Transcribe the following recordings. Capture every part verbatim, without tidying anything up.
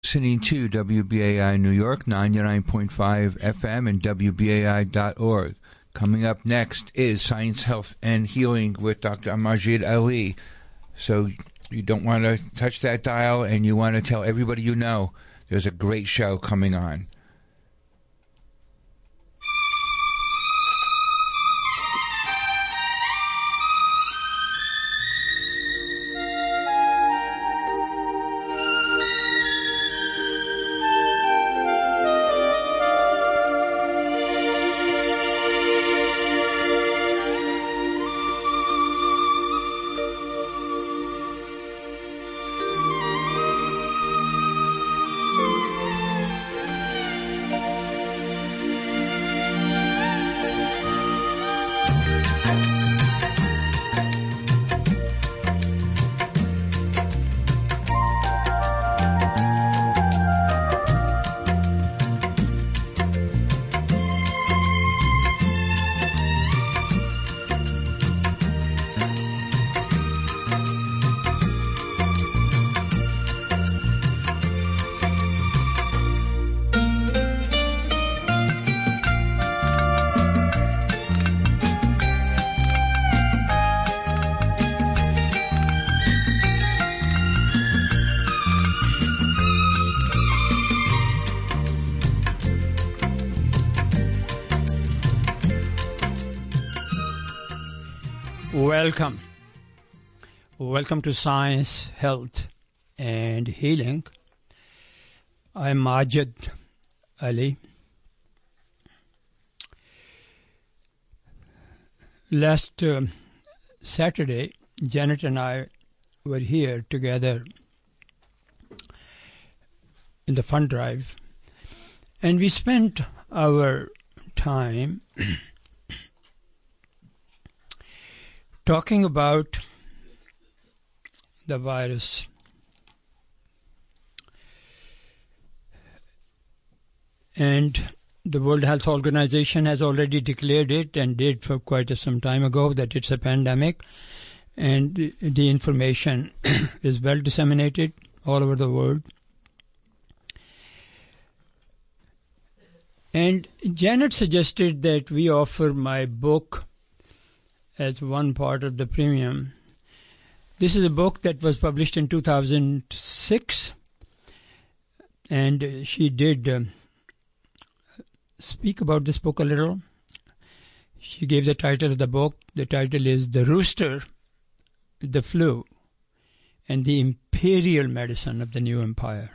Listening to W B A I New York, ninety-nine point five F M and W B A I dot org. Coming up next is Science, Health, and Healing with Doctor Amarjid Ali. So you don't want to touch that dial, and you want to tell everybody you know there's a great show coming on. Welcome. Welcome to Science, Health, and Healing. I'm Majid Ali. Last uh, Saturday, Janet and I were here together in the fund drive, and we spent our time talking about the virus. And the World Health Organization has already declared it, and did for quite some time ago, that it's a pandemic. And the information is well disseminated all over the world. And Janet suggested that we offer my book as one part of the premium. This is a book that was published in two thousand six, and she did uh, speak about this book a little. She gave the title of the book. The title is The Rooster, the Flu, and the Imperial Medicine of the New Empire.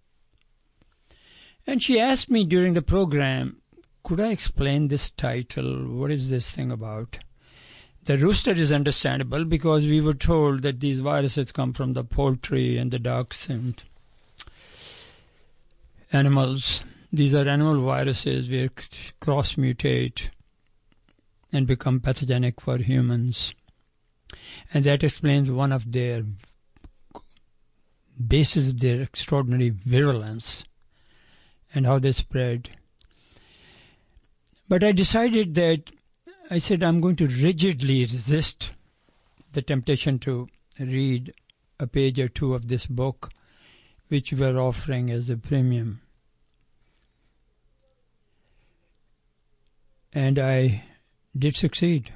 And she asked me during the program, could I explain this title? What is this thing about? The rooster is understandable because we were told that these viruses come from the poultry and the ducks and animals. These are animal viruses which cross-mutate and become pathogenic for humans. And that explains one of their basis of their extraordinary virulence and how they spread. But I decided that I said I'm going to rigidly resist the temptation to read a page or two of this book, which we're offering as a premium. And I did succeed.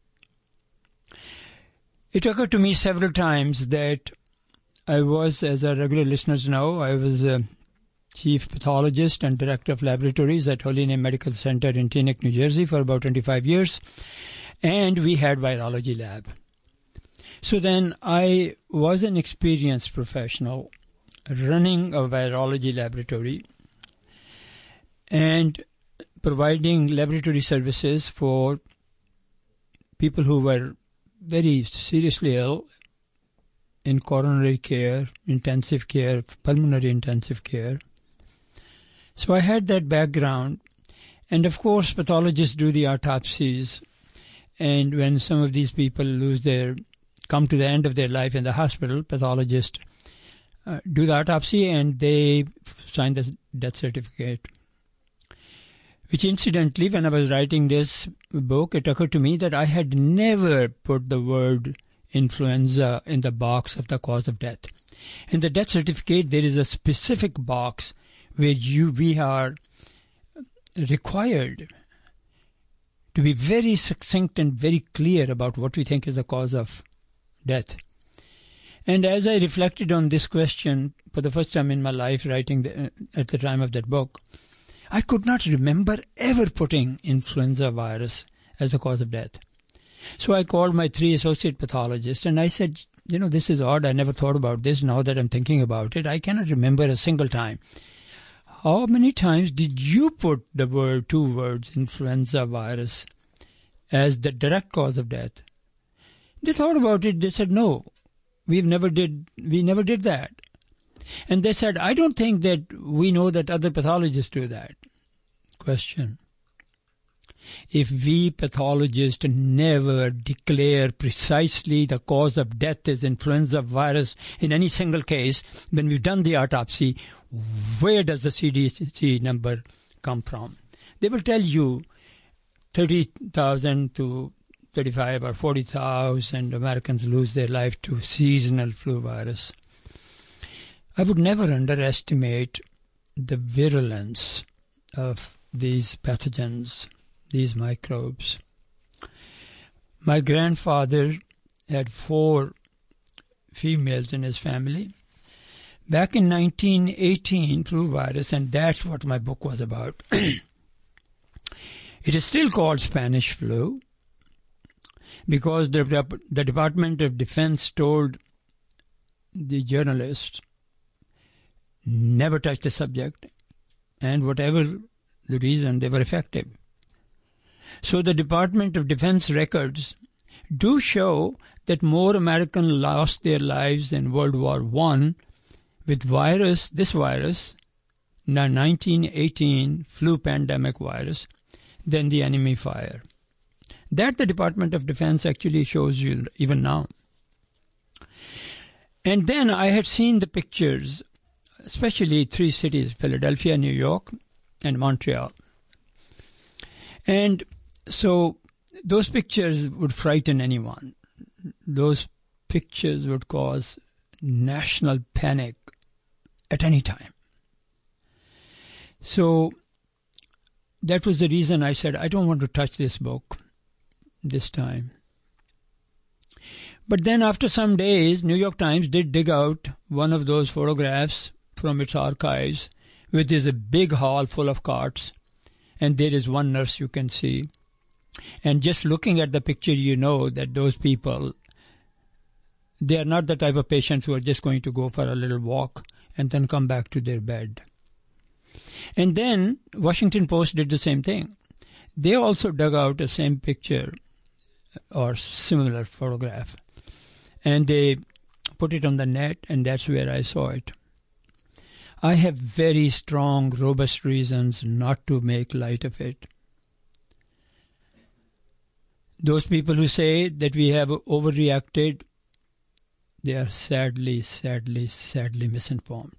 It occurred to me several times that I was, as our regular listeners know, I was a chief pathologist and director of laboratories at Holy Name Medical Center in Teaneck, New Jersey for about twenty-five years. And we had virology lab. So then I was an experienced professional running a virology laboratory and providing laboratory services for people who were very seriously ill in coronary care, intensive care, pulmonary intensive care. So I had that background. And of course, pathologists do the autopsies. And when some of these people lose their, come to the end of their life in the hospital, pathologists uh, do the autopsy and they sign the death certificate. Which incidentally, when I was writing this book, it occurred to me that I had never put the word influenza in the box of the cause of death. In the death certificate, there is a specific box where you we are required to be very succinct and very clear about what we think is the cause of death. And as I reflected on this question for the first time in my life, writing the, uh, at the time of that book, I could not remember ever putting influenza virus as the cause of death. So I called my three associate pathologists and I said, you know, this is odd. I never thought about this. Now that I'm thinking about it, I cannot remember a single time. How many times did you put the word, two words, influenza virus, as the direct cause of death? They thought about it. They said, no, we've never did, we never did that. And they said, I don't think that we know that other pathologists do that. Question. If we pathologists never declare precisely the cause of death as influenza virus in any single case, when we've done the autopsy, where does the C D C number come from? They will tell you thirty thousand to thirty-five or forty thousand Americans lose their life to seasonal flu virus. I would never underestimate the virulence of these pathogens, these microbes. My grandfather had four females in his family. Back in nineteen eighteen, flu virus, and that's what my book was about. It is still called Spanish flu because the, the Department of Defense told the journalists never touch the subject, and whatever the reason, they were effective. So the Department of Defense records do show that more Americans lost their lives in World War One with virus, this virus, the nineteen eighteen flu pandemic virus, than the enemy fire. That the Department of Defense actually shows you even now. And then I had seen the pictures, especially three cities, Philadelphia, New York, and Montreal. And so those pictures would frighten anyone. Those pictures would cause national panic at any time. So that was the reason I said, I don't want to touch this book this time. But then after some days, New York Times did dig out one of those photographs from its archives, which is a big hall full of cots, and there is one nurse you can see. And just looking at the picture, you know that those people, they are not the type of patients who are just going to go for a little walk and then come back to their bed. And then Washington Post did the same thing. They also dug out the same picture or similar photograph, and they put it on the net, and that's where I saw it. I have very strong, robust reasons not to make light of it. Those people who say that we have overreacted, they are sadly, sadly, sadly misinformed.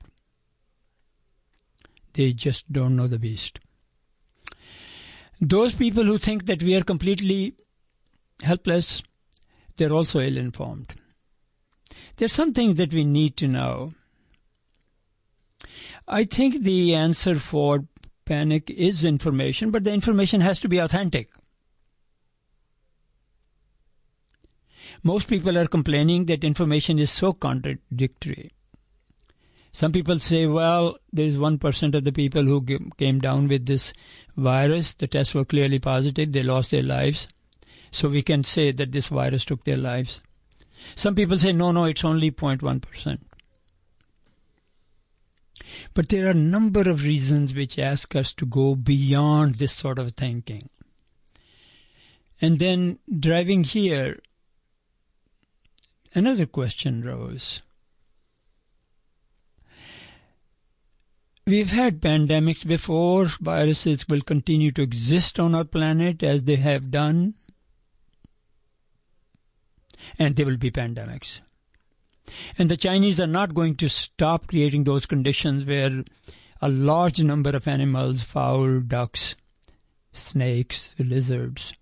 They just don't know the beast. Those people who think that we are completely helpless, they're also ill-informed. There are some things that we need to know. I think the answer for panic is information, but the information has to be authentic. Most people are complaining that information is so contradictory. Some people say, well, there is one percent of the people who came down with this virus. The tests were clearly positive. They lost their lives. So we can say that this virus took their lives. Some people say, no, no, it's only zero point one percent. But there are a number of reasons which ask us to go beyond this sort of thinking. And then driving here, another question rose. We've had pandemics before. Viruses will continue to exist on our planet as they have done. And there will be pandemics. And the Chinese are not going to stop creating those conditions where a large number of animals, fowl, ducks, snakes, lizards,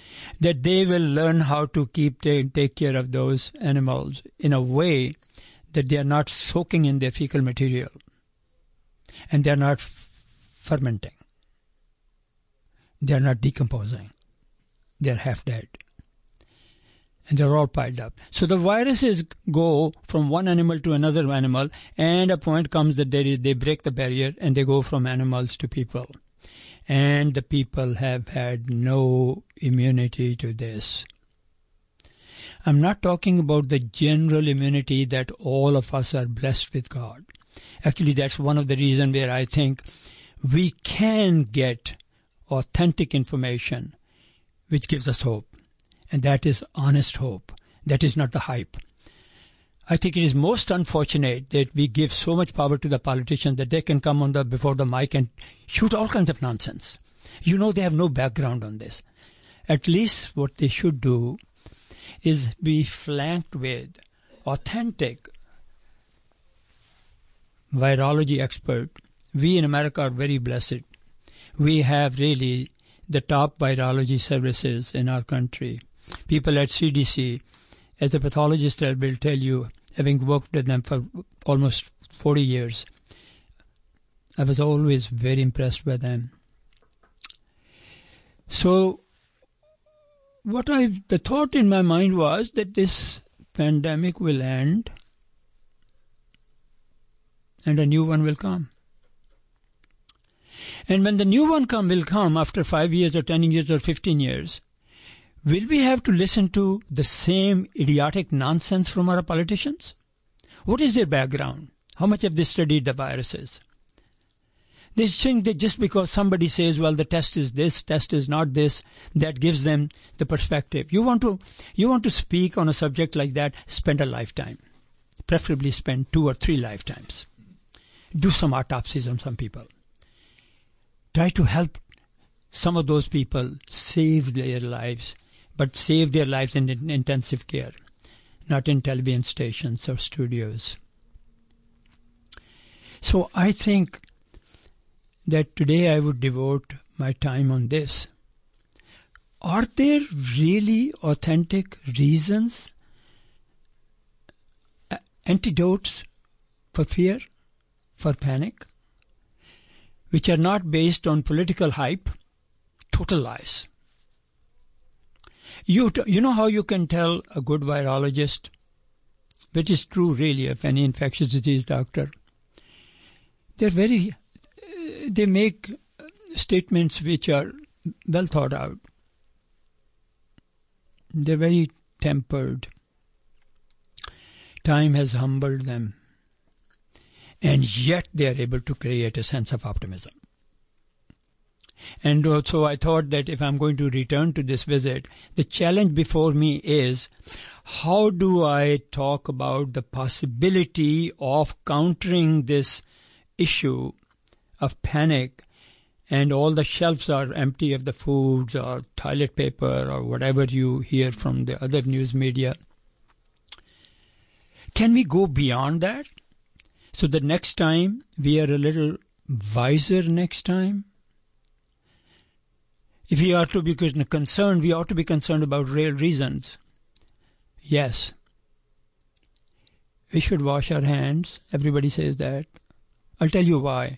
that they will learn how to keep take care of those animals in a way that they are not soaking in their fecal material and they are not f- fermenting. They are not decomposing. They are half dead. And they're all piled up. So the viruses go from one animal to another animal, and a point comes that they, they break the barrier and they go from animals to people. And the people have had no immunity to this. I'm not talking about the general immunity that all of us are blessed with God. Actually, that's one of the reasons where I think we can get authentic information which gives us hope. And that is honest hope. That is not the hype. I think it is most unfortunate that we give so much power to the politicians that they can come on the before the mic and shoot all kinds of nonsense. You know they have no background on this. At least what they should do is be flanked with authentic virology expert. We in America are very blessed. We have really the top virology services in our country. People at C D C, as a pathologist, I will tell you, having worked with them for almost forty years, I was always very impressed by them. So, what I the thought in my mind was that this pandemic will end and a new one will come. And when the new one come will come after five years or ten years or fifteen years, will we have to listen to the same idiotic nonsense from our politicians? What is their background? How much have they studied the viruses? They think that just because somebody says, well, the test is this, test is not this, that gives them the perspective. You want to, you want to speak on a subject like that, spend a lifetime. Preferably spend two or three lifetimes. Do some autopsies on some people. Try to help some of those people save their lives, but save their lives in intensive care, not in television stations or studios. So I think that today I would devote my time on this. Are there really authentic reasons, uh, antidotes for fear, for panic, which are not based on political hype, total lies? You t- you know how you can tell a good virologist, which is true really of any infectious disease doctor? They're very, uh, they make statements which are well thought out. They're very tempered. Time has humbled them. And yet they are able to create a sense of optimism. And so I thought that if I'm going to return to this visit, the challenge before me is, how do I talk about the possibility of countering this issue of panic, and all the shelves are empty of the foods or toilet paper or whatever you hear from the other news media. Can we go beyond that? So the next time we are a little wiser next time? If we are to be concerned, we ought to be concerned about real reasons. Yes. We should wash our hands. Everybody says that. I'll tell you why.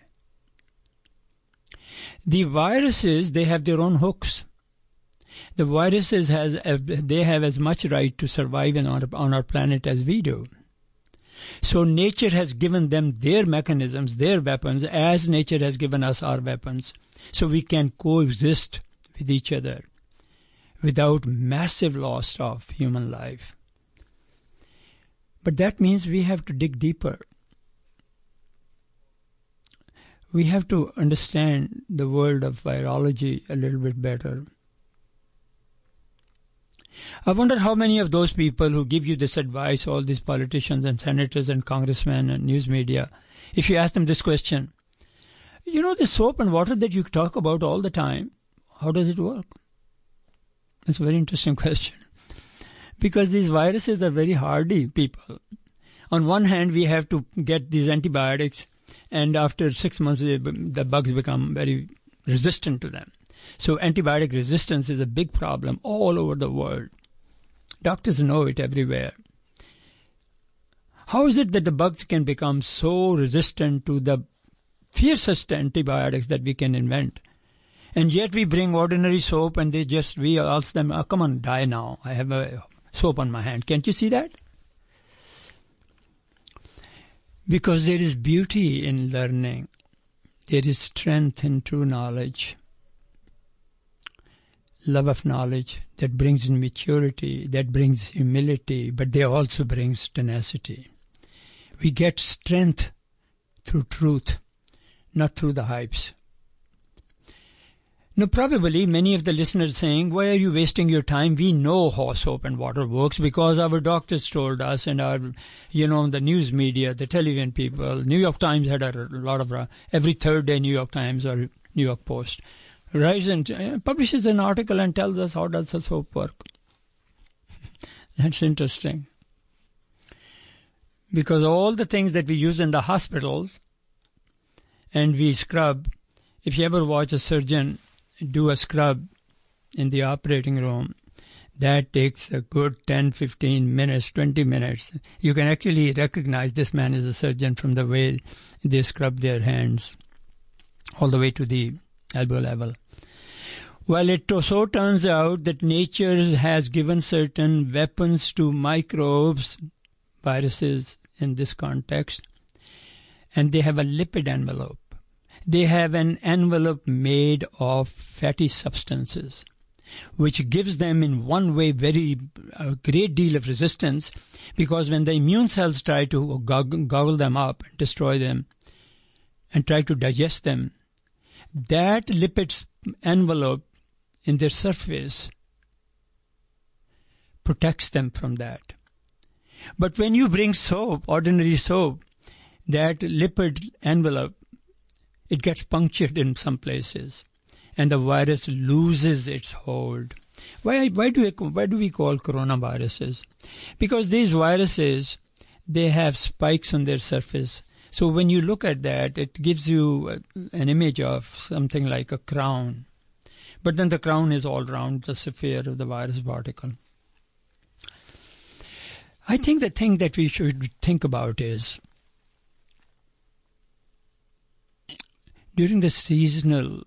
The viruses, they have their own hooks. The viruses, has they have as much right to survive on our, on our planet as we do. So nature has given them their mechanisms, their weapons, as nature has given us our weapons. So we can coexist with each other without massive loss of human life. But that means we have to dig deeper. We have to understand the world of virology a little bit better. I wonder how many of those people who give you this advice, all these politicians and senators and congressmen and news media, if you ask them this question, you know, the soap and water that you talk about all the time, how does it work? It's a very interesting question. Because these viruses are very hardy people. On one hand, we have to get these antibiotics, and after six months, they, the bugs become very resistant to them. So antibiotic resistance is a big problem all over the world. Doctors know it everywhere. How is it that the bugs can become so resistant to the fiercest antibiotics that we can invent? And yet we bring ordinary soap and they just, we ask them, oh, come on, die now. I have a soap on my hand. Can't you see that? Because there is beauty in learning. There is strength in true knowledge. Love of knowledge that brings in maturity, that brings humility, but they also brings tenacity. We get strength through truth, not through the hypes. Now, probably many of the listeners saying, why are you wasting your time? We know how soap and water works because our doctors told us and our, you know, the news media, the television people. New York Times had a lot of, uh, every third day New York Times or New York Post writes and uh, publishes an article and tells us how does the soap work. That's interesting. Because all the things that we use in the hospitals and we scrub, if you ever watch a surgeon do a scrub in the operating room, that takes a good ten, fifteen minutes, twenty minutes. You can actually recognize this man is a surgeon from the way they scrub their hands all the way to the elbow level. Well, it so turns out that nature has given certain weapons to microbes, viruses in this context, and they have a lipid envelope. They have an envelope made of fatty substances, which gives them in one way very a great deal of resistance, because when the immune cells try to goggle, goggle them up, destroy them, and try to digest them, that lipid envelope in their surface protects them from that. But when you bring soap, ordinary soap, that lipid envelope, it gets punctured in some places, and the virus loses its hold. Why, why, do, we, why do we call coronaviruses? Because these viruses, they have spikes on their surface. So when you look at that, it gives you an image of something like a crown. But then the crown is all around the sphere of the virus particle. I think the thing that we should think about is, during the seasonal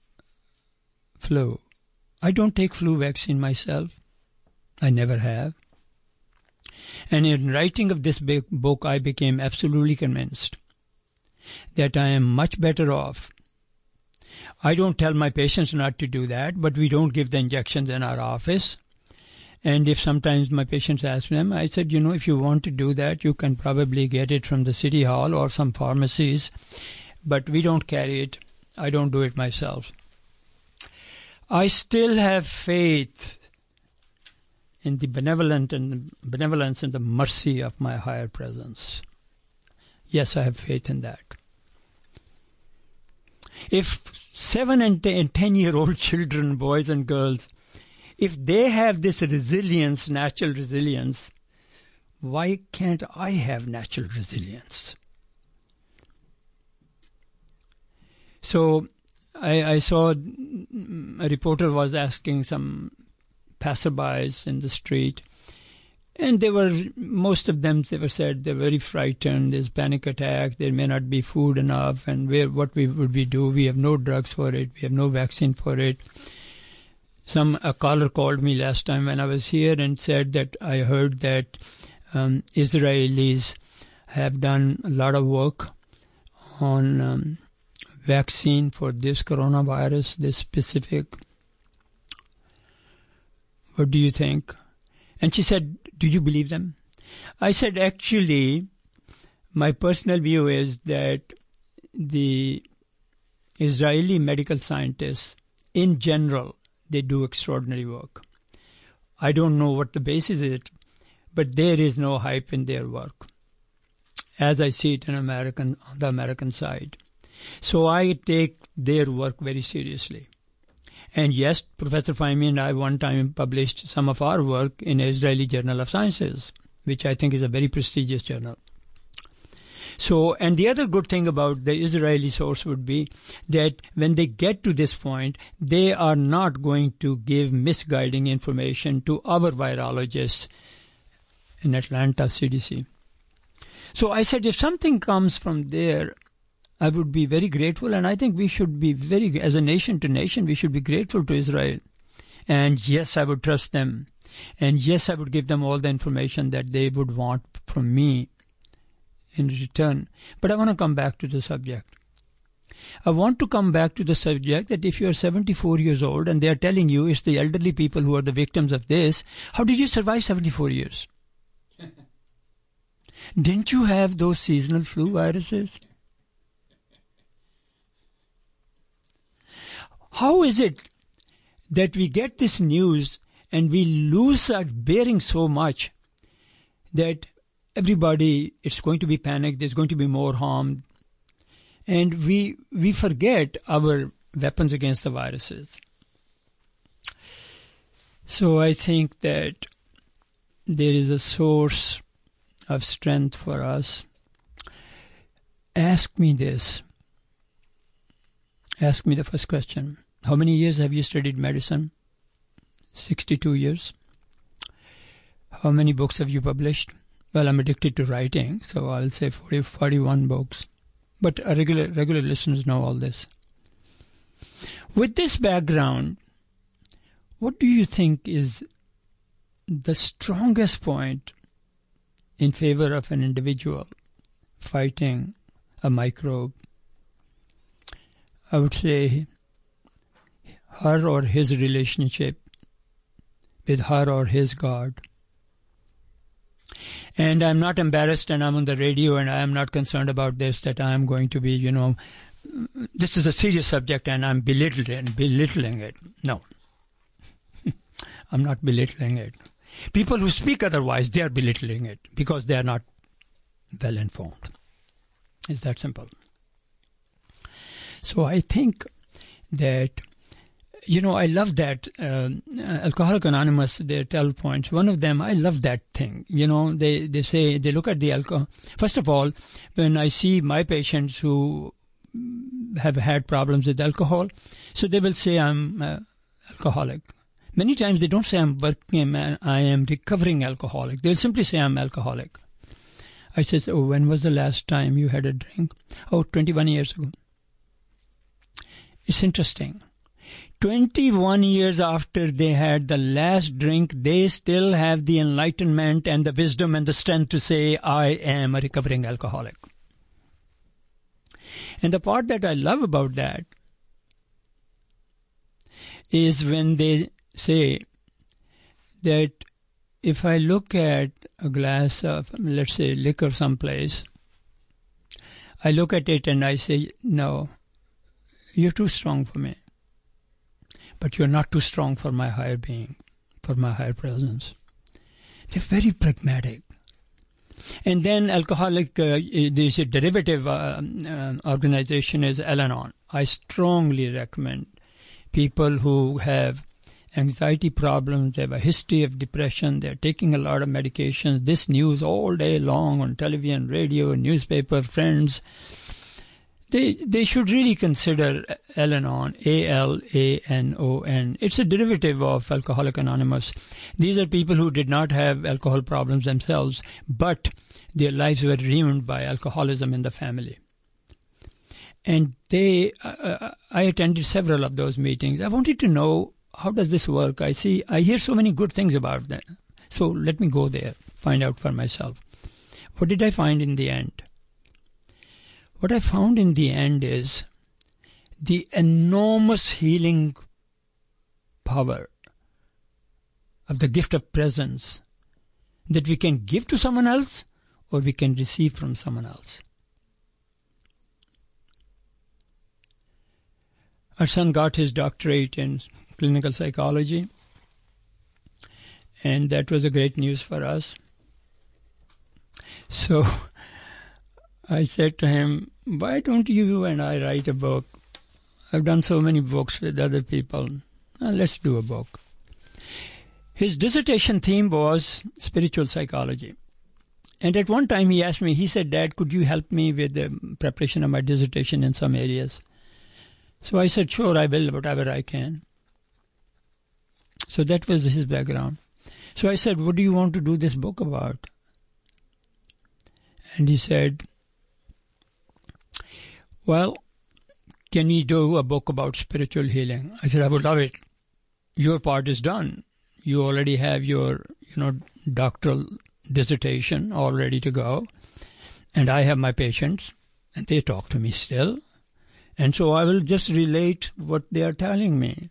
flu, I don't take flu vaccine myself. I never have. And in writing of this big book, I became absolutely convinced that I am much better off. I don't tell my patients not to do that, but we don't give the injections in our office. And if sometimes my patients ask them, I said, you know, if you want to do that, you can probably get it from the city hall or some pharmacies. But we don't carry it. I don't do it myself. I still have faith in the benevolent and benevolence and the mercy of my higher presence. Yes, I have faith in that. If seven and ten-year-old children, boys and girls, if they have this resilience, natural resilience, why can't I have natural resilience? So I, I saw a reporter was asking some passerbys in the street, and they were, most of them, they were said they're very frightened, there's panic attack, there may not be food enough, and where what we would we do? We have no drugs for it, we have no vaccine for it. Some a caller called me last time when I was here and said that I heard that um, Israelis have done a lot of work on um, vaccine for this coronavirus, this specific. What do you think? And she said, do you believe them? I said, actually, my personal view is that the Israeli medical scientists, in general, they do extraordinary work. I don't know what the basis is, but there is no hype in their work, as I see it in American, on the American side. So I take their work very seriously. And yes, Professor Fahmy and I one time published some of our work in Israeli Journal of Sciences, which I think is a very prestigious journal. So, and the other good thing about the Israeli source would be that when they get to this point, they are not going to give misguiding information to our virologists in Atlanta C D C. So I said, if something comes from there, I would be very grateful, and I think we should be very, as a nation to nation, we should be grateful to Israel. And yes, I would trust them. And yes, I would give them all the information that they would want from me in return. But I want to come back to the subject. I want to come back to the subject that if you are seventy-four years old and they are telling you it's the elderly people who are the victims of this, how did you survive seventy-four years? Didn't you have those seasonal flu viruses? How is it that we get this news and we lose our bearing so much that everybody, it's going to be panic, there's going to be more harm, and we we forget our weapons against the viruses. So I think that there is a source of strength for us. Ask me this. Ask me the first question. How many years have you studied medicine? sixty-two years. How many books have you published? Well, I'm addicted to writing, so I'll say forty, forty-one books. But regular regular listeners know all this. With this background, what do you think is the strongest point in favor of an individual fighting a microbe? I would say her or his relationship with her or his God. And I'm not embarrassed, and I'm on the radio, and I am not concerned about this, that I am going to be, you know, this is a serious subject and I'm belittling, belittling it. No. I'm not belittling it. People who speak otherwise, they are belittling it because they are not well informed. It's that simple. So I think that, you know, I love that uh, Alcoholics Anonymous, their twelve points. One of them, I love that thing. You know, they, they say, they look at the alcohol. First of all, when I see my patients who have had problems with alcohol, so they will say, I'm uh, alcoholic. Many times they don't say I'm working, I am recovering alcoholic. They'll simply say I'm alcoholic. I said, oh, when was the last time you had a drink? Oh, twenty-one years ago. It's interesting. twenty-one years after they had the last drink, they still have the enlightenment and the wisdom and the strength to say, I am a recovering alcoholic. And the part that I love about that is when they say that if I look at a glass of, let's say, liquor someplace, I look at it and I say, no, you're too strong for me. But you're not too strong for my higher being, for my higher presence. They're very pragmatic. And then alcoholic, uh, this derivative uh, uh, organization is Al-Anon. I strongly recommend people who have anxiety problems, they have a history of depression, they're taking a lot of medications, this news all day long on television, radio, newspaper, friends. They they should really consider Al-Anon, A L A N O N. It's a derivative of Alcoholics Anonymous. These are people who did not have alcohol problems themselves, but their lives were ruined by alcoholism in the family. And they, uh, I attended several of those meetings. I wanted to know, how does this work? I see, I hear so many good things about that. So let me go there, find out for myself. What did I find in the end? What I found in the end is the enormous healing power of the gift of presence that we can give to someone else or we can receive from someone else. Our son got his doctorate in clinical psychology, and that was a great news for us. So I said to him, why don't you and I write a book? I've done so many books with other people. Now let's do a book. His dissertation theme was spiritual psychology. And at one time he asked me, he said, Dad, could you help me with the preparation of my dissertation in some areas? So I said, sure, I will, whatever I can. So that was his background. So I said, what do you want to do this book about? And he said, well, can we do a book about spiritual healing? I said, I would love it. Your part is done. You already have your, you know, doctoral dissertation all ready to go. And I have my patients, and they talk to me still. And so I will just relate what they are telling me.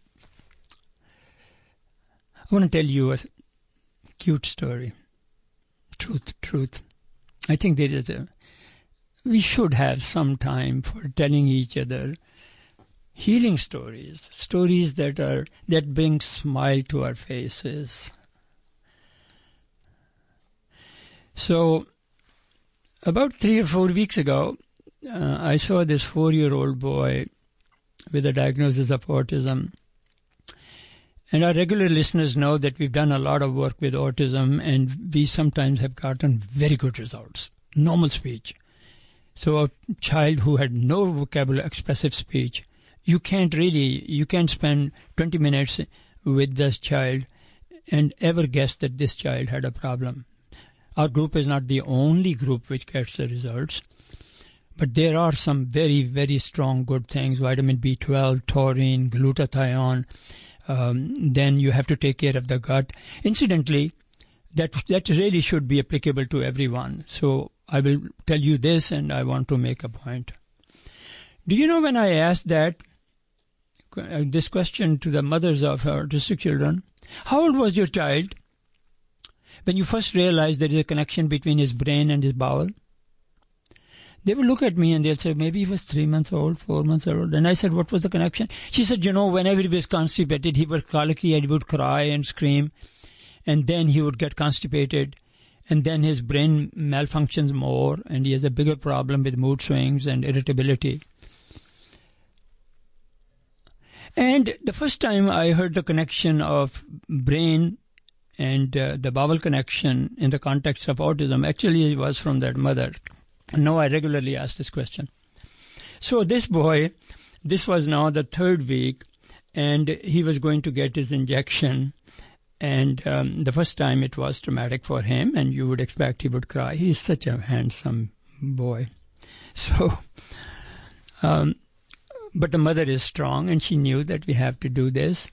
I want to tell you a cute story. Truth, truth. I think there is a, we should have some time for telling each other healing stories, stories that are, that bring smile to our faces. So, about three or four weeks ago, uh, I saw this four-year-old boy with a diagnosis of autism. And our regular listeners know that we've done a lot of work with autism, and we sometimes have gotten very good results. Normal speech. So a child who had no vocabulary, expressive speech, you can't really, you can't spend twenty minutes with this child and ever guess that this child had a problem. Our group is not the only group which gets the results, but there are some very, very strong good things, vitamin B twelve, taurine, glutathione. Um, then you have to take care of the gut. Incidentally, that that really should be applicable to everyone. So I will tell you this, and I want to make a point. Do you know when I asked that uh, this question to the mothers of autistic children, how old was your child when you first realized there is a connection between his brain and his bowel? They would look at me and they'll say, maybe he was three months old, four months old. And I said, what was the connection? She said, you know, whenever he was constipated, he was colicky and he would cry and scream. And then he would get constipated. And then his brain malfunctions more. And he has a bigger problem with mood swings and irritability. And the first time I heard the connection of brain and uh, the bowel connection in the context of autism, actually it was from that mother. No, I regularly ask this question. So this boy, this was now the third week, and he was going to get his injection. And um, the first time it was traumatic for him, and you would expect he would cry. He's such a handsome boy. So, um, but the mother is strong, and she knew that we have to do this.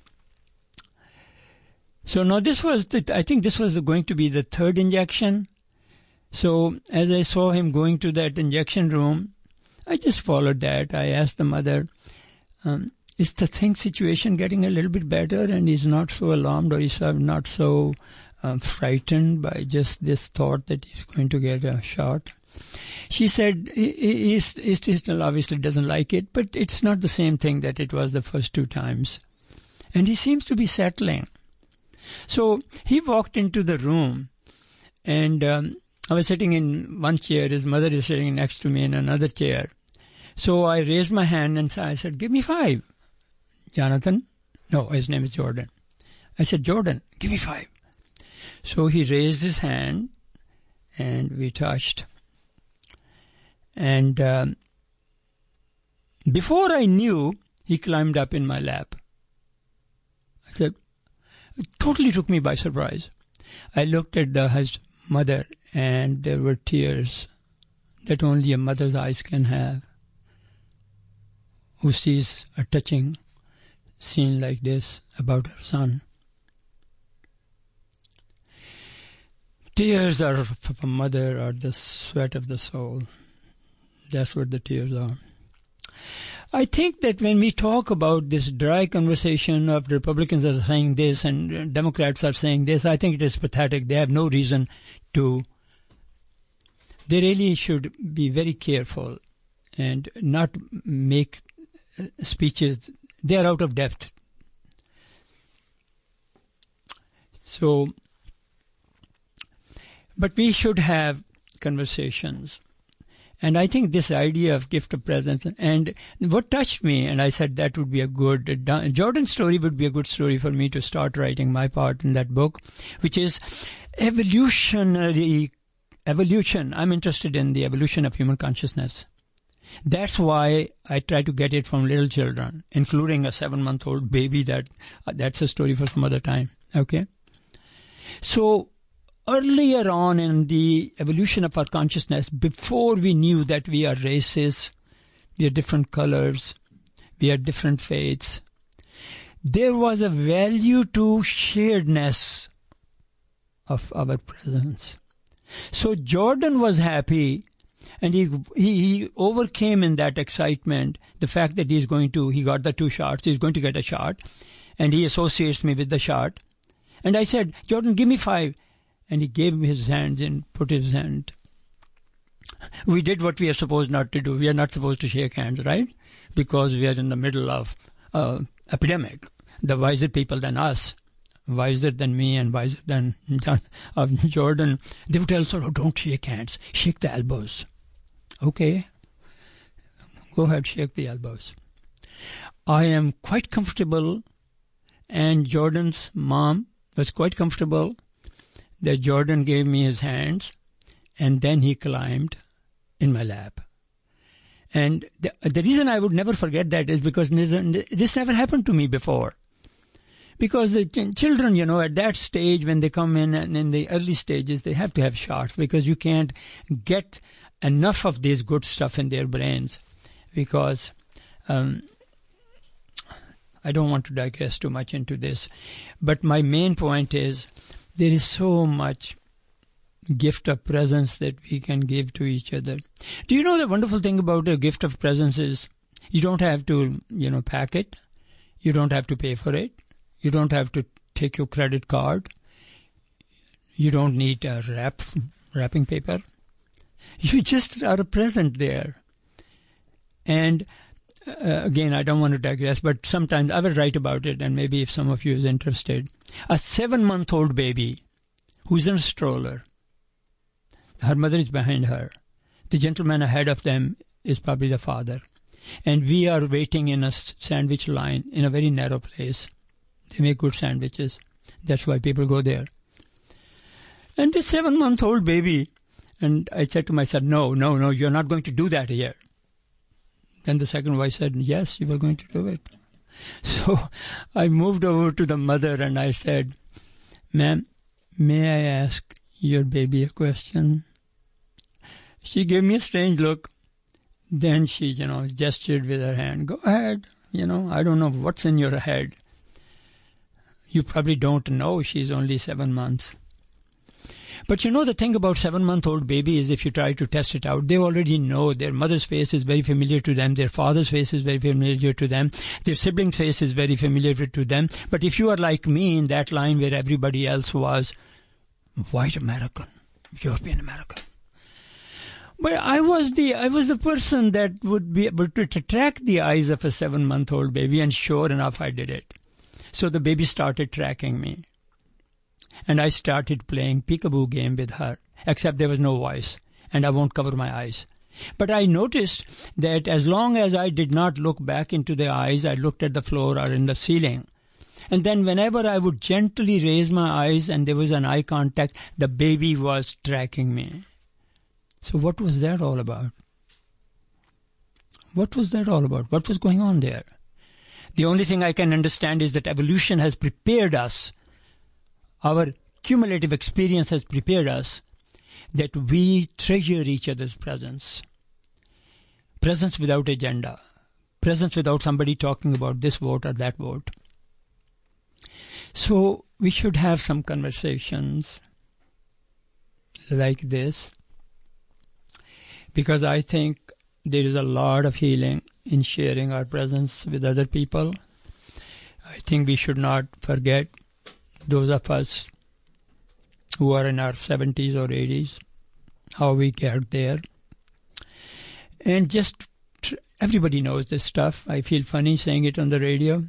So now this was, the, I think this was going to be the third injection. So as I saw him going to that injection room, I just followed that. I asked the mother, um, is the thing situation getting a little bit better, and he's not so alarmed, or he's not so um, frightened by just this thought that he's going to get a shot? She said he, he, he still obviously doesn't like it, but it's not the same thing that it was the first two times. And he seems to be settling. So he walked into the room, and um, I was sitting in one chair. His mother is sitting next to me in another chair. So I raised my hand and I said, give me five. Jonathan? No, his name is Jordan. I said, Jordan, give me five. So he raised his hand and we touched. And um, before I knew, he climbed up in my lap. I said, it totally took me by surprise. I looked at the his mother, and there were tears that only a mother's eyes can have, who sees a touching scene like this about her son. Tears are of a mother are the sweat of the soul. That's what the tears are. I think that when we talk about this dry conversation of Republicans are saying this and Democrats are saying this, I think it is pathetic. They have no reason to. They really should be very careful and not make speeches. They are out of depth. So, but we should have conversations. And I think this idea of gift of presence, and what touched me, and I said that would be a good, Jordan's story would be a good story for me to start writing my part in that book, which is evolutionary, evolution. I'm interested in the evolution of human consciousness. That's why I try to get it from little children, including a seven-month-old baby. That uh, that's a story for some other time. Okay? So earlier on in the evolution of our consciousness, before we knew that we are races, we are different colors, we are different faiths, there was a value to sharedness of our presence. So Jordan was happy, and he, he he overcame in that excitement the fact that he's going to, he got the two shots, he's going to get a shot, and he associates me with the shot. And I said, Jordan, give me five. And he gave me his hands and put his hand. We did what we are supposed not to do. We are not supposed to shake hands, right? Because we are in the middle of uh, epidemic. The wiser people than us, wiser than me and wiser than uh, Jordan, they would tell us, oh, don't shake hands, shake the elbows. Okay, go ahead, shake the elbows. I am quite comfortable, and Jordan's mom was quite comfortable that Jordan gave me his hands, and then he climbed in my lap. And the, the reason I would never forget that is because this never happened to me before. Because the ch- children, you know, at that stage when they come in and in the early stages, they have to have shots because you can't get enough of this good stuff in their brains. Because um, I don't want to digress too much into this. But my main point is there is so much gift of presence that we can give to each other. Do you know the wonderful thing about a gift of presence is you don't have to, you know, pack it. You don't have to pay for it. You don't have to take your credit card. You don't need a wrap, wrapping paper. You just are present there. And uh, again, I don't want to digress, but sometimes I will write about it, and maybe if some of you is interested. A seven-month-old baby who's in a stroller. Her mother is behind her. The gentleman ahead of them is probably the father. And we are waiting in a sandwich line in a very narrow place. They make good sandwiches. That's why people go there. And this seven-month-old baby, and I said to myself, no, no, no, you're not going to do that here. Then the second wife said, yes, you were going to do it. So I moved over to the mother and I said, ma'am, may I ask your baby a question? She gave me a strange look. Then she, you know, gestured with her hand. Go ahead. You know, I don't know what's in your head. You probably don't know. She's only seven months. But you know, the thing about seven-month-old baby is if you try to test it out, they already know. Their mother's face is very familiar to them. Their father's face is very familiar to them. Their sibling's face is very familiar to them. But if you are like me in that line where everybody else was white American, European American, but I was the I was the person that would be able to attract the eyes of a seven-month-old baby, and sure enough, I did it. So the baby started tracking me. And I started playing peekaboo game with her, except there was no voice, and I won't cover my eyes. But I noticed that as long as I did not look back into the eyes, I looked at the floor or in the ceiling. And then whenever I would gently raise my eyes and there was an eye contact, the baby was tracking me. So what was that all about? What was that all about? What was going on there? The only thing I can understand is that evolution has prepared us. Our cumulative experience has prepared us that we treasure each other's presence. Presence without agenda. Presence without somebody talking about this vote or that vote. So we should have some conversations like this, because I think there is a lot of healing in sharing our presence with other people. I think we should not forget those of us who are in our seventies or eighties, how we get there. And just, everybody knows this stuff. I feel funny saying it on the radio.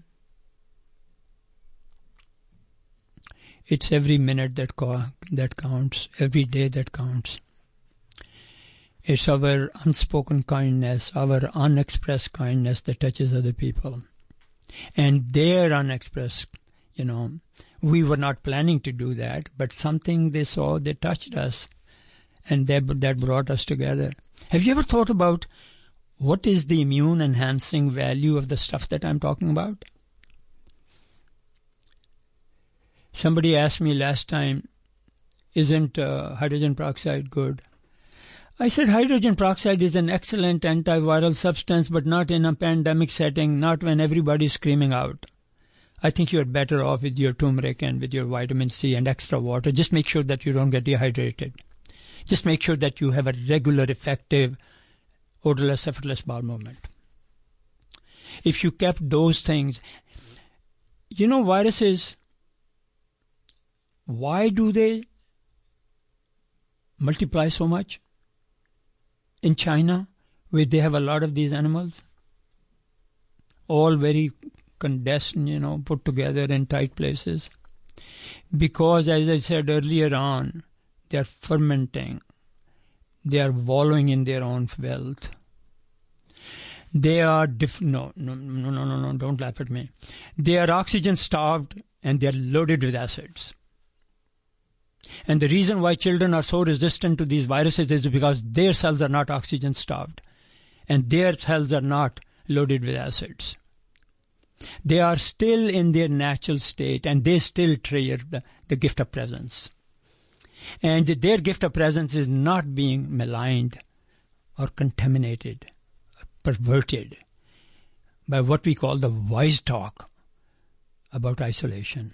It's every minute that co- that counts, every day that counts. It's our unspoken kindness, our unexpressed kindness that touches other people. And their unexpressed, you know, we were not planning to do that, but something they saw, they touched us, and that, that brought us together. Have you ever thought about what is the immune-enhancing value of the stuff that I'm talking about? Somebody asked me last time, isn't uh, hydrogen peroxide good? I said hydrogen peroxide is an excellent antiviral substance, but not in a pandemic setting, not when everybody's screaming out. I think you're better off with your turmeric and with your vitamin C and extra water. Just make sure that you don't get dehydrated. Just make sure that you have a regular, effective, odorless, effortless bowel movement. If you kept those things, you know, viruses, why do they multiply so much? In China, where they have a lot of these animals, all very condensed, you know, put together in tight places. Because, as I said earlier on, they are fermenting. They are wallowing in their own wealth. They are, diff- no, no, no, no, no, no, don't laugh at me. They are oxygen-starved and they are loaded with acids. And the reason why children are so resistant to these viruses is because their cells are not oxygen-starved and their cells are not loaded with acids. They are still in their natural state and they still treasure the, the gift of presence. And their gift of presence is not being maligned or contaminated, or perverted by what we call the wise talk about isolation.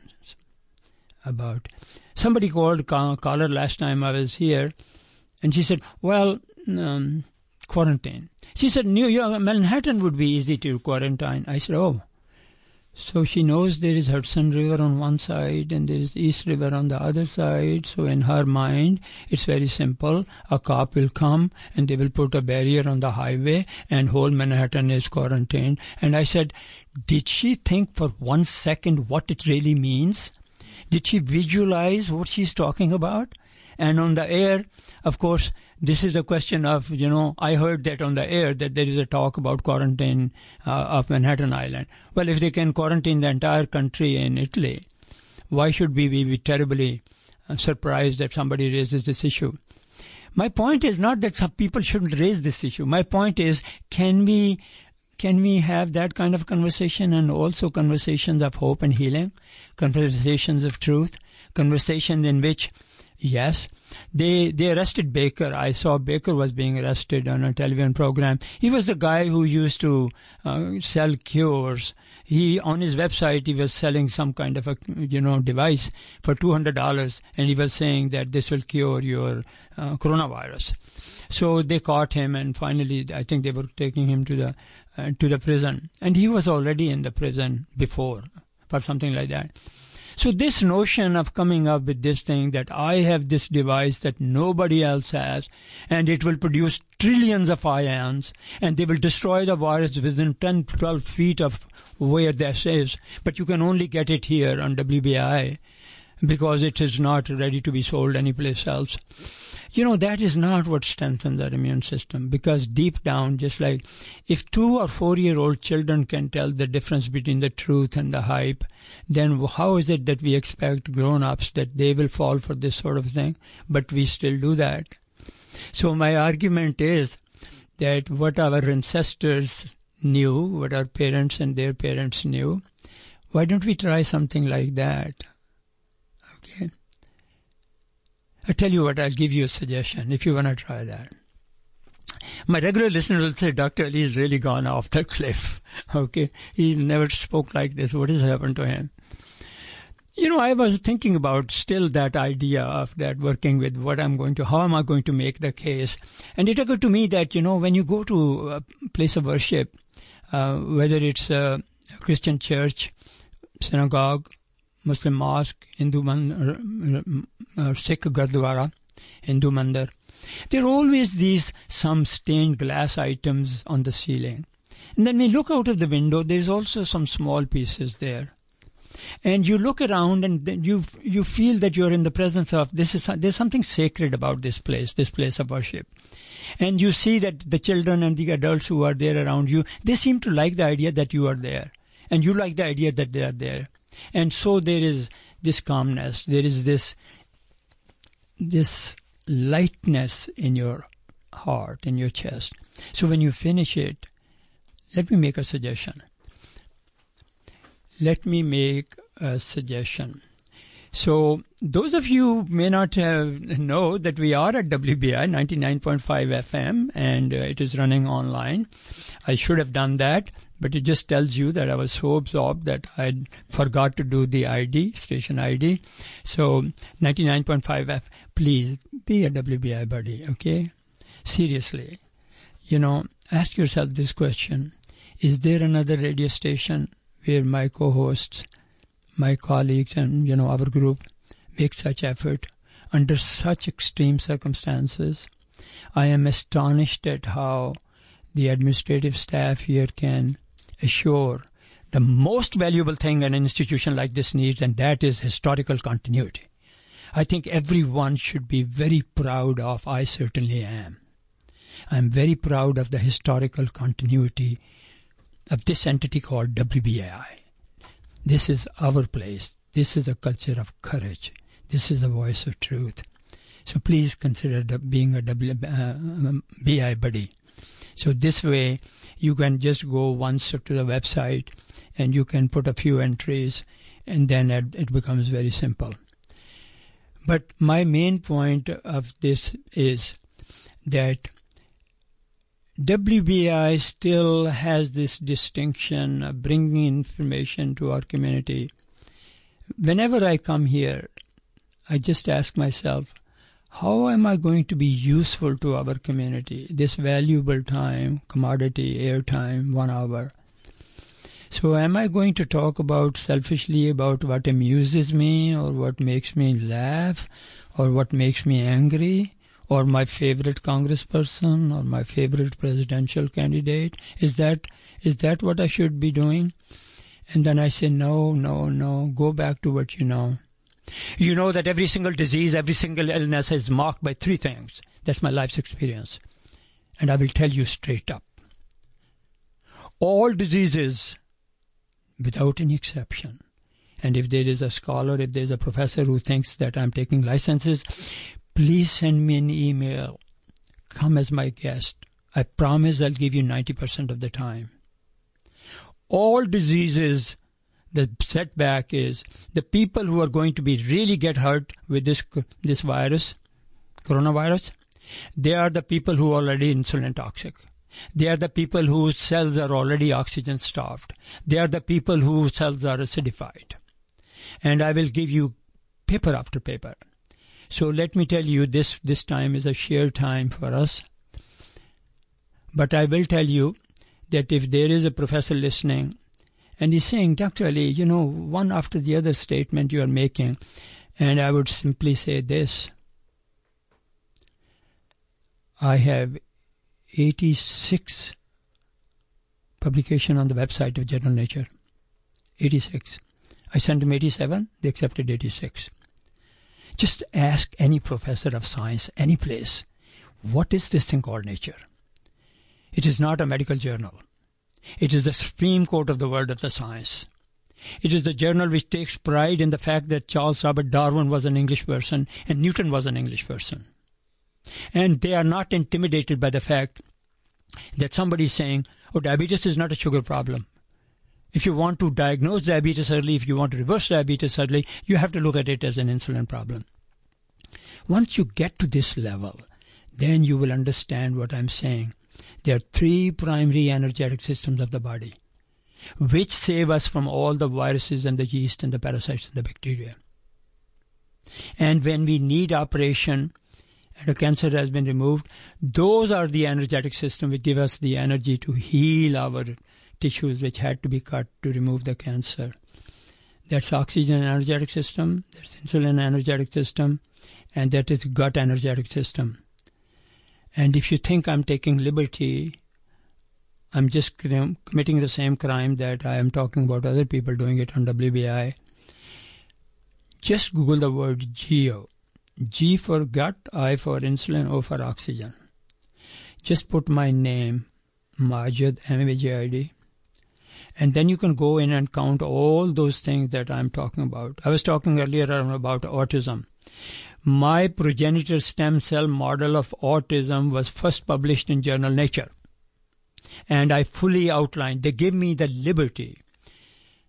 About somebody called caller last time I was here, and she said, well, um, quarantine. She said, New York, Manhattan would be easy to quarantine. I said, oh. So she knows there is Hudson River on one side and there is East River on the other side. So in her mind, it's very simple. A cop will come and they will put a barrier on the highway and whole Manhattan is quarantined. And I said, did she think for one second what it really means? Did she visualize what she's talking about? And on the air, of course, this is a question of, you know, I heard that on the air that there is a talk about quarantine uh, of Manhattan Island. Well, if they can quarantine the entire country in Italy, why should we be terribly uh, surprised that somebody raises this issue? My point is not that some people shouldn't raise this issue. My point is, can we Can we have that kind of conversation and also conversations of hope and healing, conversations of truth, conversations in which, yes, they they arrested Baker. I saw Baker was being arrested on a television program. He was the guy who used to uh, sell cures. He, on his website, he was selling some kind of a, you know, device for two hundred dollars, and he was saying that this will cure your uh, coronavirus. So they caught him, and finally, I think they were taking him to the uh, to the prison. And he was already in the prison before, for something like that. So this notion of coming up with this thing that I have this device that nobody else has, and it will produce trillions of ions, and they will destroy the virus within ten to twelve feet of where this is, but you can only get it here on W B I because it is not ready to be sold anyplace else. You know, that is not what strengthens our immune system, because deep down, just like if two or four-year-old children can tell the difference between the truth and the hype, then how is it that we expect grown-ups that they will fall for this sort of thing, but we still do that? So my argument is that what our ancestors knew, what our parents and their parents knew, why don't we try something like that? Okay. I tell you what, I'll give you a suggestion if you want to try that. My regular listener will say, Doctor Ali has really gone off the cliff. Okay. He never spoke like this. What has happened to him? You know, I was thinking about still that idea of that working with what I'm going to, how am I going to make the case? And it occurred to me that, you know, when you go to a place of worship, uh, whether it's a Christian church, synagogue, Muslim mosque, Hindu mandir, or Sikh Gurdwara, Hindu mandir, there are always these some stained glass items on the ceiling. And then when you look out of the window, there's also some small pieces there. And you look around and then you you feel that you're in the presence of, this is there's something sacred about this place, this place of worship. And you see that the children and the adults who are there around you, they seem to like the idea that you are there. And you like the idea that they are there. And so there is this calmness, there is this this lightness in your heart, in your chest. So when you finish it, let me make a suggestion. Let me make a suggestion. So those of you may not have, know that we are at W B I ninety-nine point five F M, and uh, it is running online. I should have done that, but it just tells you that I was so absorbed that I forgot to do the I D, station I D. So ninety-nine point five F, please be a W B I buddy, okay? Seriously. You know, ask yourself this question. Is there another radio station where my co-hosts, my colleagues, and, you know, our group make such effort under such extreme circumstances? I am astonished at how the administrative staff here can assure the most valuable thing an institution like this needs, and that is historical continuity. I think everyone should be very proud of, I certainly am. I'm very proud of the historical continuity of this entity called W B A I. This is our place. This is a culture of courage. This is the voice of truth. So please consider being a W B I buddy. So this way, you can just go once to the website and you can put a few entries, and then it becomes very simple. But my main point of this is that W B I still has this distinction of bringing information to our community. Whenever I come here, I just ask myself, how am I going to be useful to our community? This valuable time, commodity, airtime, one hour. So am I going to talk about selfishly about what amuses me, or what makes me laugh, or what makes me angry, or my favorite congressperson, or my favorite presidential candidate? Is that is that what I should be doing? And then I say, no, no, no, go back to what you know. You know that every single disease, every single illness is marked by three things. That's my life's experience. And I will tell you straight up. All diseases, without any exception. And if there is a scholar, if there is a professor who thinks that I'm taking licenses, please send me an email. Come as my guest. I promise I'll give you ninety percent of the time. All diseases, the setback is the people who are going to be really get hurt with this this virus, coronavirus, they are the people who are already insulin toxic. They are the people whose cells are already oxygen starved. They are the people whose cells are acidified. And I will give you paper after paper. So let me tell you, this, this time is a shared time for us. But I will tell you that if there is a professor listening and he's saying, Doctor Ali, you know, one after the other statement you are making, and I would simply say this. I have eighty-six publications on the website of Journal Nature. eighty-six. I sent them eighty-seven, they accepted eighty-six. Just ask any professor of science, any place, what is this thing called Nature? It is not a medical journal. It is the supreme court of the world of the science. It is the journal which takes pride in the fact that Charles Robert Darwin was an English person and Newton was an English person. And they are not intimidated by the fact that somebody is saying, oh, diabetes is not a sugar problem. If you want to diagnose diabetes early, if you want to reverse diabetes early, you have to look at it as an insulin problem. Once you get to this level, then you will understand what I'm saying. There are three primary energetic systems of the body, which save us from all the viruses and the yeast and the parasites and the bacteria. And when we need operation and a cancer has been removed, those are the energetic systems which give us the energy to heal our tissues which had to be cut to remove the cancer. That's oxygen energetic system, that's insulin energetic system, and that is gut energetic system. And if you think I'm taking liberty, I'm just committing the same crime that I am talking about other people doing it on W B I. Just Google the word GEO. G for gut, I for insulin, O for oxygen. Just put my name, Majid, M A J I D. And then you can go in and count all those things that I'm talking about. I was talking earlier about autism. My progenitor stem cell model of autism was first published in journal Nature. And I fully outlined. They gave me the liberty.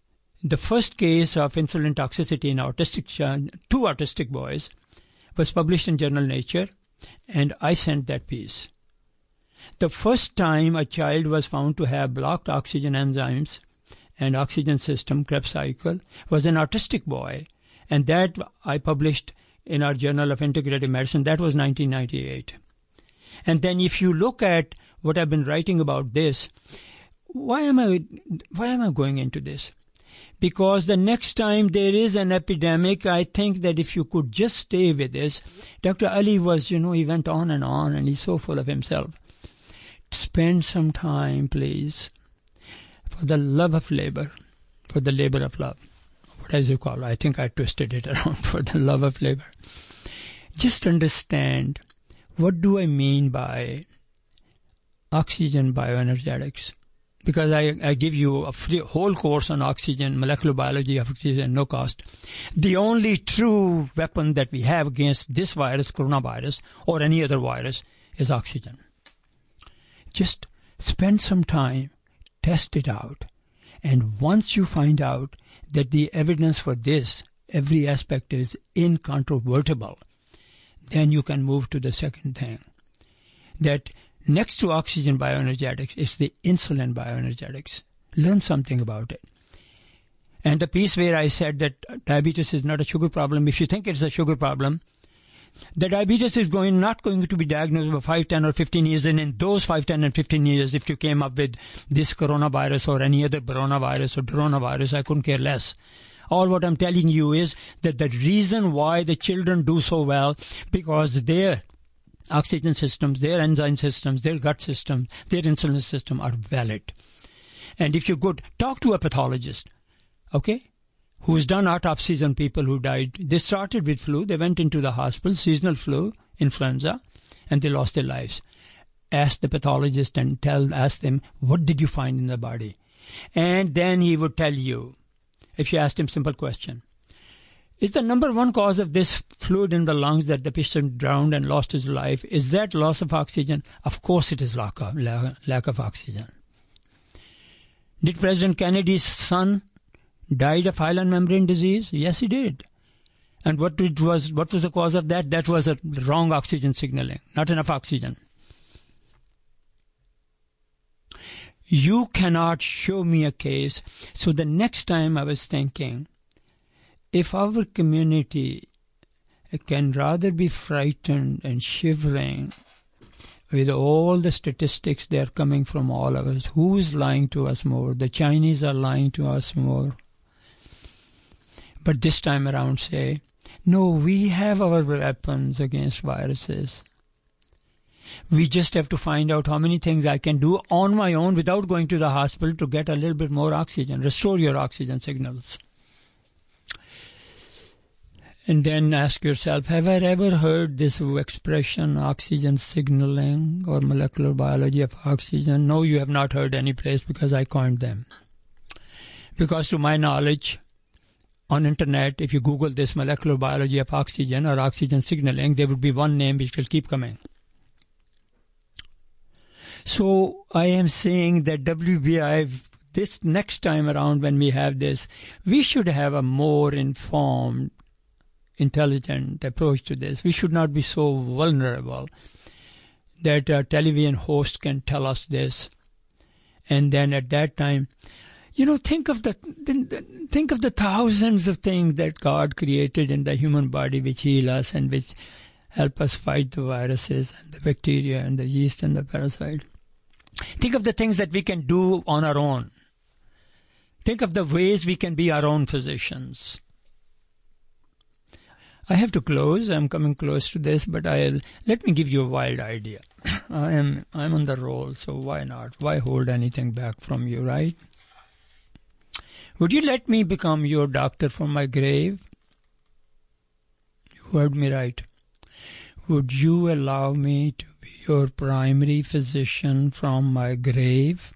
the first case of insulin toxicity in autistic ch- two autistic boys was published in journal Nature, and I sent that piece. The first time a child was found to have blocked oxygen enzymes and oxygen system, Krebs cycle, was an autistic boy, and that I published in our Journal of Integrative Medicine. That was nineteen ninety-eight. And then if you look at what I've been writing about this, why am I, why am I going into this? Because the next time there is an epidemic, I think that if you could just stay with this, Doctor Ali was, you know, he went on and on, and he's so full of himself. Spend some time, please, for the love of labor, for the labor of love. What does it call? I think I twisted it around, for the love of labor. Just understand, what do I mean by oxygen bioenergetics? Because I, I give you a free, whole course on oxygen, molecular biology of oxygen, no cost. The only true weapon that we have against this virus, coronavirus, or any other virus, is oxygen. Just spend some time, test it out. And once you find out that the evidence for this, every aspect is incontrovertible, then you can move to the second thing. That next to oxygen bioenergetics is the insulin bioenergetics. Learn something about it. And the piece where I said that diabetes is not a sugar problem, if you think it's a sugar problem, the diabetes is going not going to be diagnosed for five, ten, or fifteen years. And in those five, ten, and fifteen years, if you came up with this coronavirus or any other coronavirus or coronavirus, I couldn't care less. All what I'm telling you is that the reason why the children do so well, because their oxygen systems, their enzyme systems, their gut systems, their insulin system are valid. And if you go talk to a pathologist, okay, who's done autopsies on people who died. They started with flu, they went into the hospital, seasonal flu, influenza, and they lost their lives. Ask the pathologist and tell, ask them, what did you find in the body? And then he would tell you, if you asked him simple question, is the number one cause of this fluid in the lungs that the patient drowned and lost his life, is that loss of oxygen? Of course it is lack of, lack of oxygen. Did President Kennedy's son died of hyaline membrane disease? Yes, he did. And what it was, what was the cause of that? That was a wrong oxygen signaling, not enough oxygen. You cannot show me a case. So the next time I was thinking, if our community can rather be frightened and shivering with all the statistics that are coming from all of us, who is lying to us more? The Chinese are lying to us more. But this time around say, no, we have our weapons against viruses. We just have to find out how many things I can do on my own without going to the hospital to get a little bit more oxygen, restore your oxygen signals. And then ask yourself, have I ever heard this expression, oxygen signaling or molecular biology of oxygen? No, you have not heard any place because I coined them. Because to my knowledge, on internet, if you Google this molecular biology of oxygen or oxygen signaling, there would be one name which will keep coming. So I am saying that W B I, this next time around when we have this, we should have a more informed, intelligent approach to this. We should not be so vulnerable that a television host can tell us this. And then at that time, you know, think of the think of the thousands of things that God created in the human body which heal us and which help us fight the viruses and the bacteria and the yeast and the parasite. Think of the things that we can do on our own. Think of the ways we can be our own physicians. I have to close. I'm coming close to this, but I'll let me give you a wild idea. I am I'm on the roll, so why not? Why hold anything back from you, right? Would you let me become your doctor from my grave? You heard me right. Would you allow me to be your primary physician from my grave?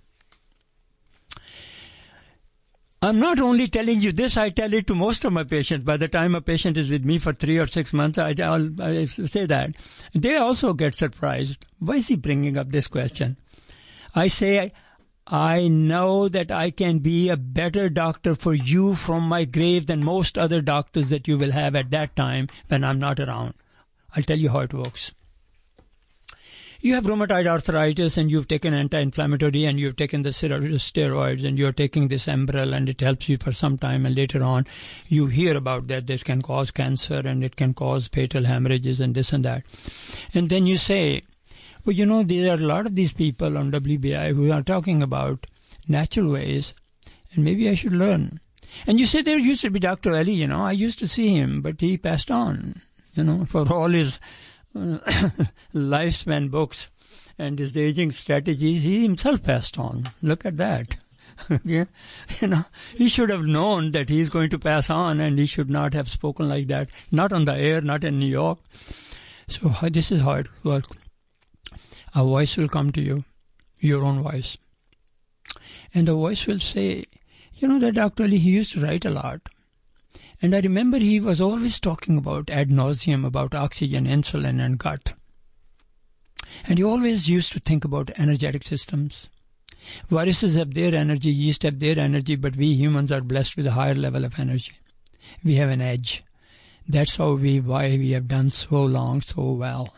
I'm not only telling you this, I tell it to most of my patients. By the time a patient is with me for three or six months, I, I'll, I say that. They also get surprised. Why is he bringing up this question? I say, I know that I can be a better doctor for you from my grave than most other doctors that you will have at that time when I'm not around. I'll tell you how it works. You have rheumatoid arthritis and you've taken anti-inflammatory and you've taken the steroids and you're taking this Enbrel and it helps you for some time, and later on you hear about that this can cause cancer and it can cause fatal hemorrhages and this and that. And then you say, well, you know, there are a lot of these people on W B I who are talking about natural ways, and maybe I should learn. And you say there used to be Doctor Ali, you know, I used to see him, but he passed on, you know, for all his uh, lifespan books and his aging strategies, he himself passed on. Look at that. Yeah. You know, he should have known that he's going to pass on, and he should not have spoken like that, not on the air, not in New York. So this is how it works. A voice will come to you, your own voice. And the voice will say, you know, that Doctor Ali, he used to write a lot. And I remember he was always talking about ad nauseum, about oxygen, insulin, and gut. And he always used to think about energetic systems. Viruses have their energy, yeast have their energy, but we humans are blessed with a higher level of energy. We have an edge. That's how we, why we have done so long, so well.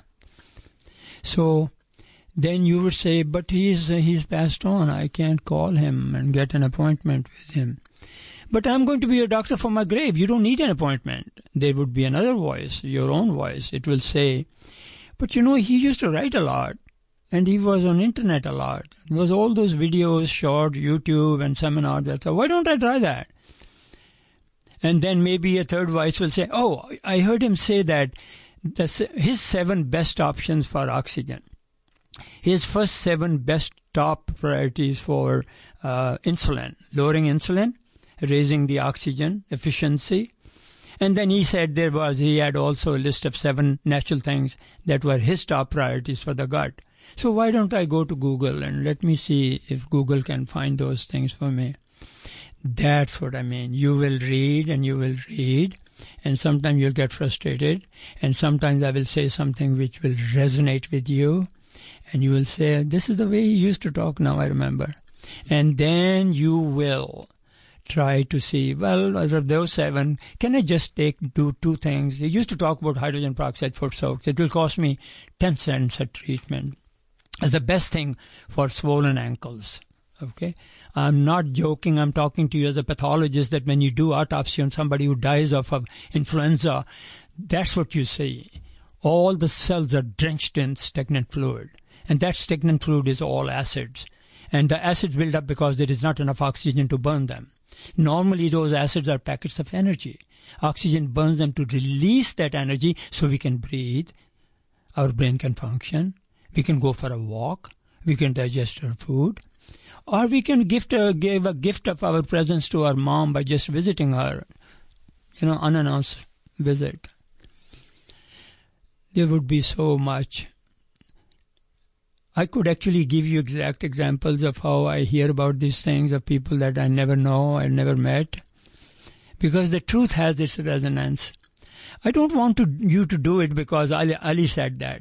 So then you would say, but he's, uh, he's passed on. I can't call him and get an appointment with him. But I'm going to be a doctor for my grave. You don't need an appointment. There would be another voice, your own voice. It will say, but you know, he used to write a lot, and he was on internet a lot. There was all those videos, short, YouTube, and seminars. That so why don't I try that? And then maybe a third voice will say, oh, I heard him say that the, his seven best options for oxygen. His first seven best top priorities for uh, insulin, lowering insulin, raising the oxygen efficiency. And then he said there was, he had also a list of seven natural things that were his top priorities for the gut. So why don't I go to Google and let me see if Google can find those things for me. That's what I mean. You will read and you will read, and sometimes you'll get frustrated, and sometimes I will say something which will resonate with you. And you will say, this is the way he used to talk now, I remember. And then you will try to see, well, out of those seven, can I just take do two things? He used to talk about hydrogen peroxide foot soaks. It will cost me ten cents a treatment. It's the best thing for swollen ankles. Okay? I'm not joking. I'm talking to you as a pathologist that when you do autopsy on somebody who dies of, of influenza, that's what you see. All the cells are drenched in stagnant fluid. And that stagnant fluid is all acids. And the acids build up because there is not enough oxygen to burn them. Normally, those acids are packets of energy. Oxygen burns them to release that energy so we can breathe. Our brain can function. We can go for a walk. We can digest our food. Or we can gift a, give a gift of our presence to our mom by just visiting her. You know, unannounced visit. There would be so much. I could actually give you exact examples of how I hear about these things of people that I never know, I never met, because the truth has its resonance. I don't want to, you to do it because Ali, Ali said that.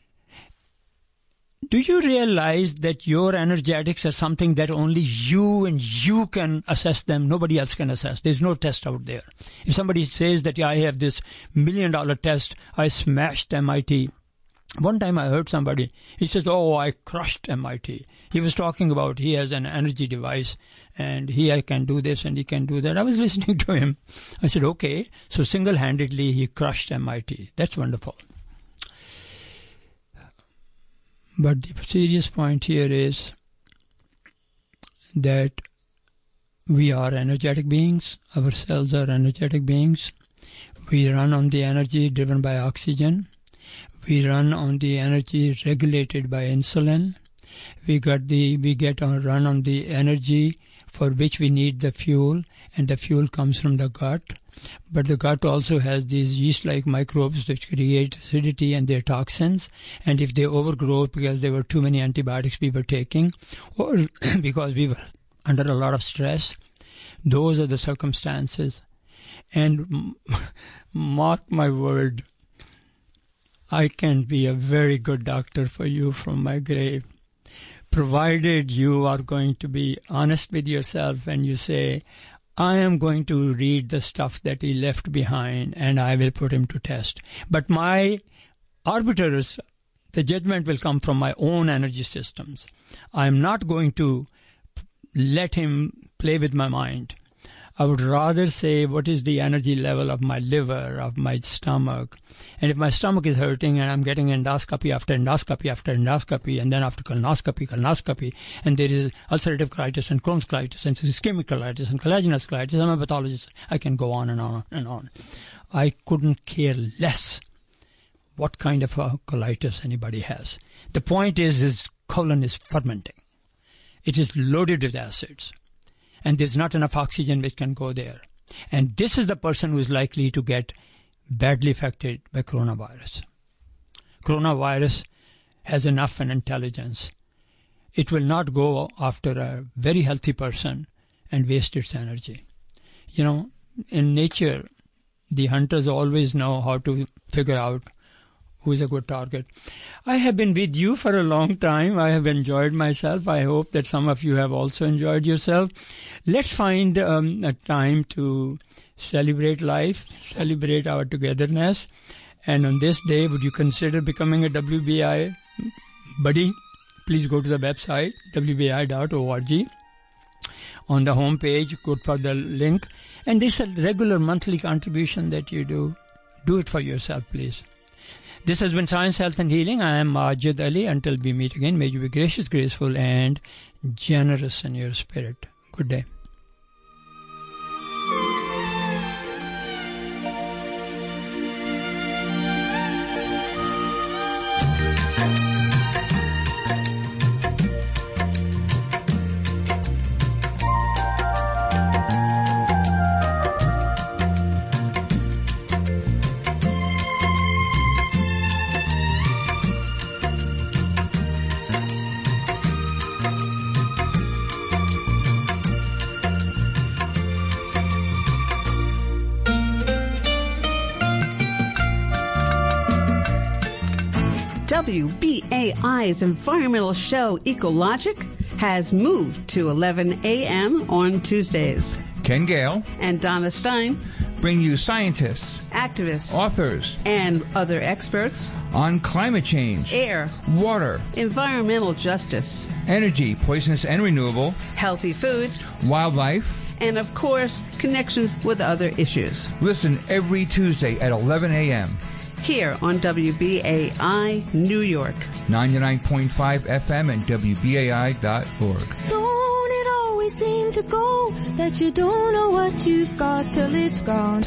Do you realize that your energetics are something that only you and you can assess them? Nobody else can assess. There's no test out there. If somebody says that, yeah, I have this million dollar test, I smashed M I T. One time I heard somebody, he says, oh, I crushed M I T. He was talking about he has an energy device and he I can do this and he can do that. I was listening to him. I said, okay. So single-handedly he crushed M I T. That's wonderful. But the serious point here is that we are energetic beings. Our cells are energetic beings. We run on the energy driven by oxygen. We run on the energy regulated by insulin. We got the we get on run on the energy for which we need the fuel, and the fuel comes from the gut. But the gut also has these yeast-like microbes which create acidity and their toxins. And if they overgrow because there were too many antibiotics we were taking, or because we were under a lot of stress, those are the circumstances. And mark my word, I can be a very good doctor for you from my grave. provided you are going to be honest with yourself and you say, I am going to read the stuff that he left behind and I will put him to test. But my arbiters, the judgment will come from my own energy systems. I am not going to let him play with my mind. I would rather say what is the energy level of my liver, of my stomach. And if my stomach is hurting and I'm getting endoscopy after endoscopy after endoscopy and then after colonoscopy, colonoscopy, and there is ulcerative colitis and Crohn's colitis and ischemic colitis and collagenous colitis, I'm a pathologist. I can go on and on and on. I couldn't care less what kind of a colitis anybody has. The point is his colon is fermenting. It is loaded with acids. And there's not enough oxygen which can go there. And this is the person who is likely to get badly affected by coronavirus. Coronavirus has enough an intelligence. It will not go after a very healthy person and waste its energy. You know, in nature, the hunters always know how to figure out who is a good target. I have been with you for a long time. I have enjoyed myself. I hope that some of you have also enjoyed yourself. Let's find um, a time to celebrate life, celebrate our togetherness. And on this day, would you consider becoming a W B I buddy? Please go to the website, w b i dot org. On the home page, go for the link. And this is a regular monthly contribution that you do. Do it for yourself, please. This has been Science, Health and Healing. I am Majid Ali. Until we meet again, may you be gracious, graceful and generous in your spirit. Good day. W B A I's environmental show Ecologic has moved to eleven a.m. on Tuesdays. Ken Gale and Donna Stein bring you scientists, activists, authors, and other experts on climate change, air, water, environmental justice, energy, poisonous and renewable, healthy food, wildlife, and, of course, connections with other issues. Listen every Tuesday at eleven a.m. here on W B A I New York. ninety-nine point five F M and W B A I dot org. Don't it always seem to go that you don't know what you've got till it's gone?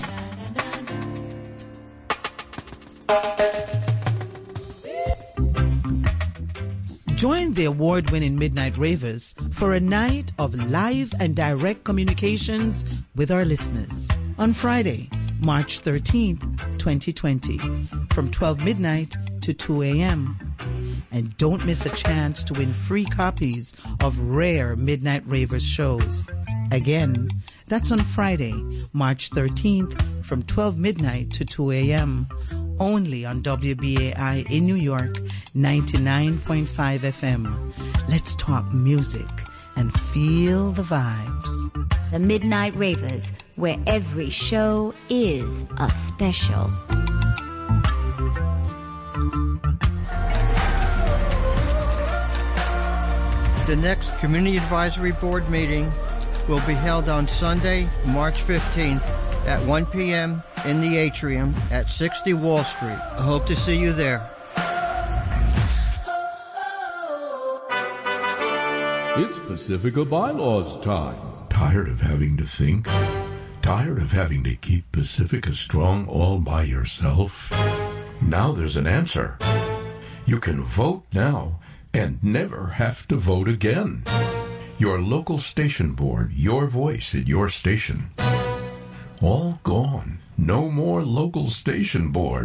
Join the award-winning Midnight Ravers for a night of live and direct communications with our listeners on Friday, March thirteenth, twenty twenty, from twelve midnight to two a.m. And don't miss a chance to win free copies of rare Midnight Ravers shows. Again, that's on Friday, March thirteenth, from twelve midnight to two a.m. only on W B A I in New York, ninety-nine point five F M. Let's talk music and feel the vibes. The Midnight Ravers, where every show is a special. The next Community Advisory Board meeting will be held on Sunday, March fifteenth at one p.m. in the atrium at sixty Wall Street. I hope to see you there. It's Pacifica Bylaws time. Tired of having to think? Tired of having to keep Pacifica strong all by yourself? Now there's an answer. You can vote now and never have to vote again. Your local station board, your voice at your station. All gone. No more local station board.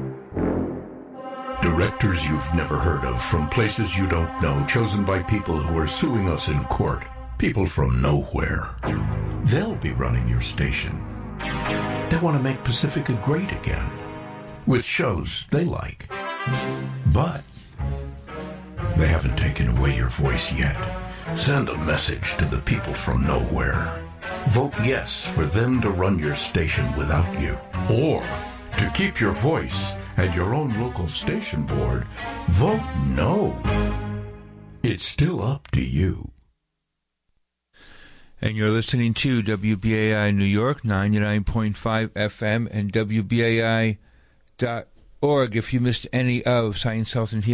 Directors you've never heard of from places you don't know, chosen by people who are suing us in court. People from nowhere. They'll be running your station. They want to make Pacifica great again, with shows they like. But They haven't taken away your voice yet. Send a message to the people from nowhere. Vote yes for them to run your station without you. Or, to keep your voice and your own local station board, vote no. It's still up to you. And you're listening to W B A I New York, ninety-nine point five F M, and W B A I dot org. If you missed any of Science, Health, and Healing,